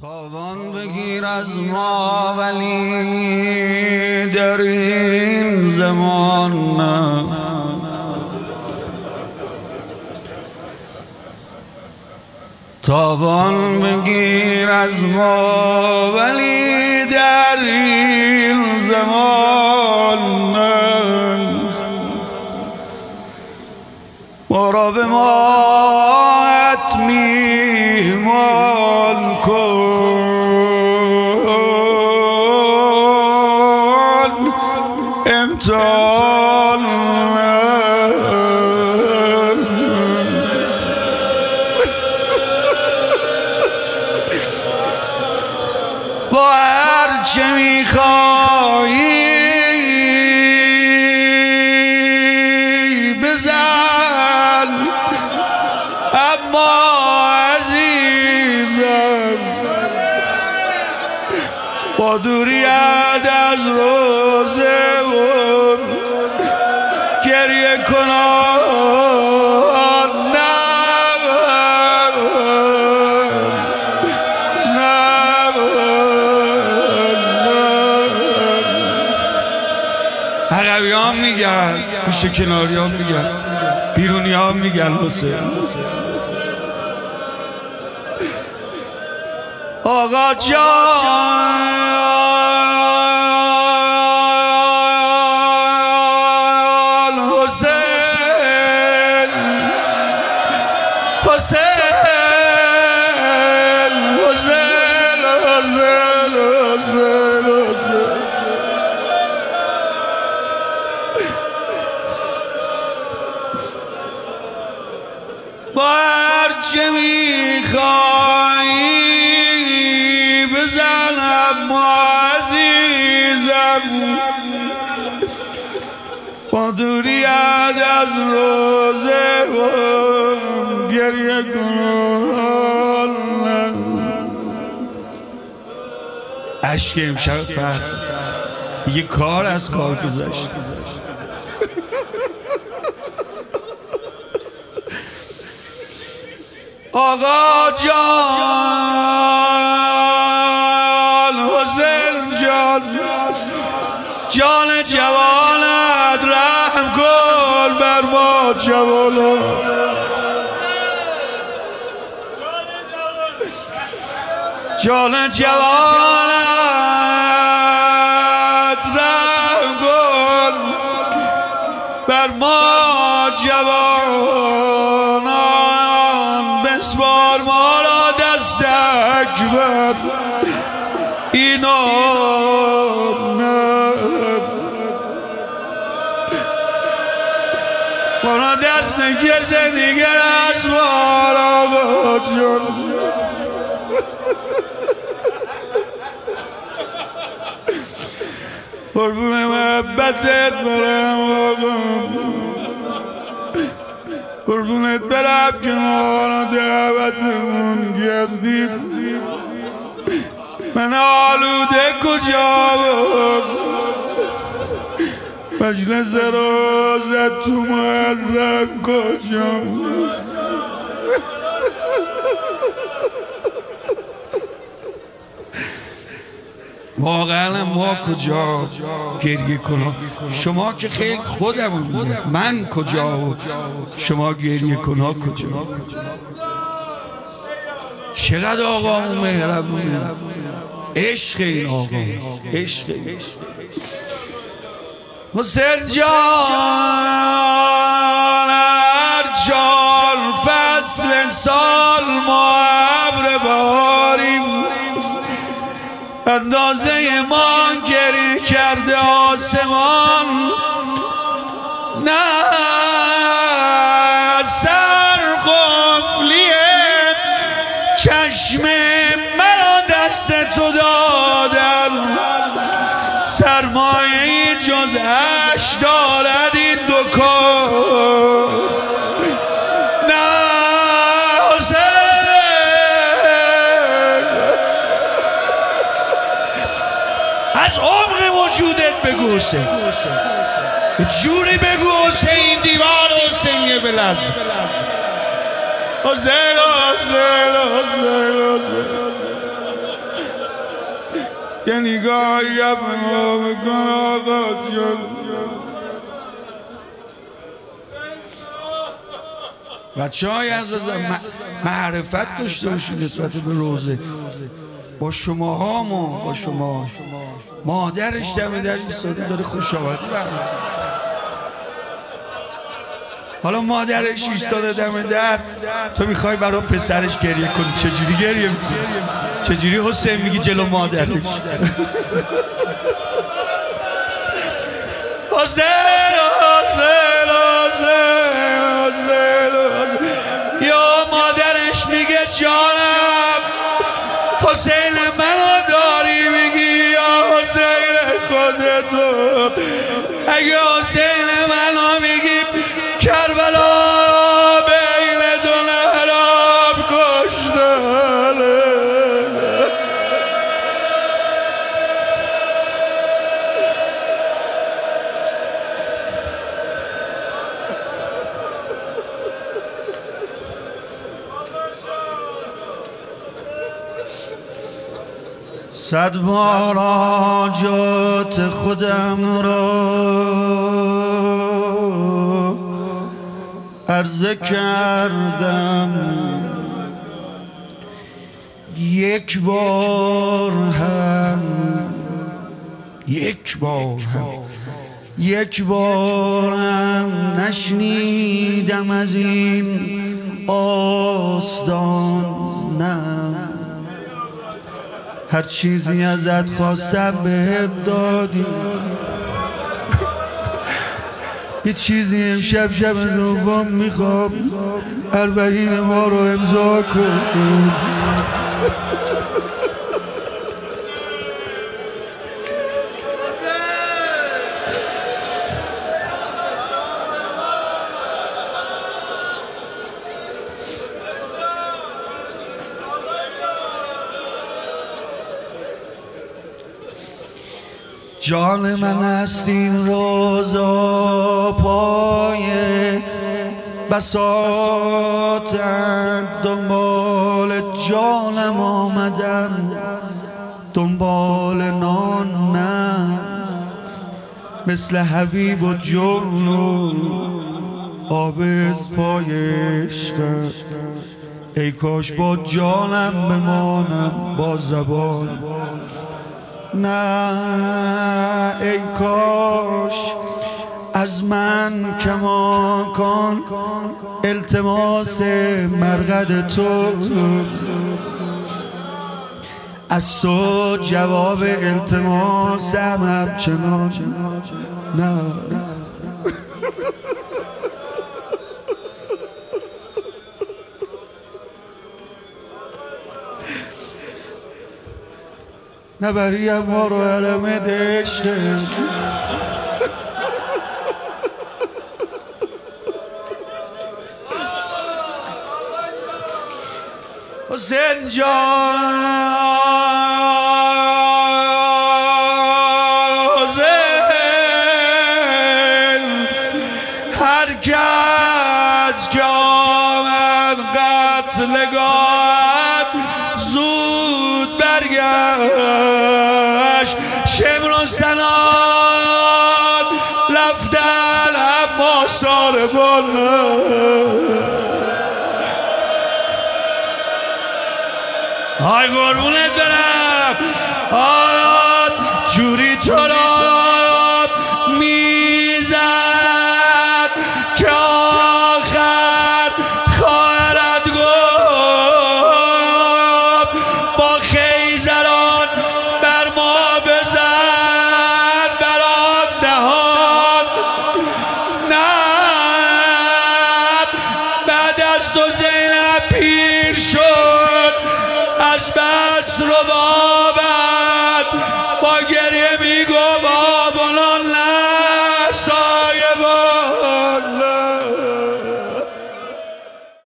تاوان بگیر از ما ولی در این زمان نه، تاوان بگیر از ما ولی در این زمان نه، ما را به ماهت میهمان کن، امتحان با هر چه میخوایی بزن، اما عزیزم با دوریت از روزمون گریه کنان عقبی ها میگن، گوشه کناری ها میگن، بیرونی ها میگن حسین آقا جان حسین حسین حسین حسین حسین حسین با هر چه میخوایی بزن، اما عزیزم با دوریت از روزمون گریه کنان. عشق امشب فرد یه کار از کار گذشت. آقا جان حسین جان، جان جوانت رحم کن بر ما جوانا، جان جوانت رحم کن بر ما جوانا، بسپار ما را دست اکبر اینا نه، ما را دست کسی دیگر از ما را جان قربون محبتت برم آقا، قربونت برم که ما دعوتمون کردید، من آلوده کجا مجلس روزت تو محرم کجا، واقعا ما کجا گریه کنم؟ شما که خیلی خودمون میگه من کجا و شما گریه کنم کجا؟ چقدر آقامون مهربونه، عشق این آقا، عشق حسین جان هر جان فصل سال ما ابر بهاریم، اندازه ما گریه کرده آسمان، نه سر قفلیه چشم مرا دست تو دادن، سرمایه جز اش دارد این دکان، نه حسین از عمق وجودت بگو حسین، جوری بگو حسین دیوار حسین یه بلرزه، حسین حسین حسین حسین که نگاهی به ما بکن آقا جان. بچه های عزیزم معرفت داشته باشید نسبت به روزه. با شما با شما مادرش دم در ایستاده داره خوشاوندی برمی‌کنه. حالا مادرش ایستاده دم در، تو میخوای برای پسرش گریه کنی، چجوری گریه میکنی؟ چجوری حسین میگی جلو مادرش؟ حسین یا مادرش میگه جانم حسین منو داری میگی یا حسین خودتو؟ اگه حسین منو میگی کربلا بین دو نهراب کشتنه. صد بار حاجات خودم را عرضه کردم، یک بار هم نشنیدم از این آستانم. هر چیزی ازت خواستم بهم دادی، یه چیزی امشب شب دوم میخوام 40 ما رو امضا کن. جان من است این روزا پای بساطت، دنبال جانم آمدم دنبال نان نه، مثل حبیب و جون و آبز پای عشقت. ای کاش با جانم بمانم با زبان نه، ای کاش از من کمان کن التماس مرقد تو، از تو جواب التماسم همچنان نه. نبریم ما رو علم عشق، حسین جان حسین، هر کس که آمد قتلگاه زود برگشت، شمر و سنان رفتن اما ساربان. آی قربونت برم، آراد جوری تو را میزد که آخر خواهرت گفت با خیزران بر ما بزن برات دهان نه. بعد از تو زینب پیر شد از بس رو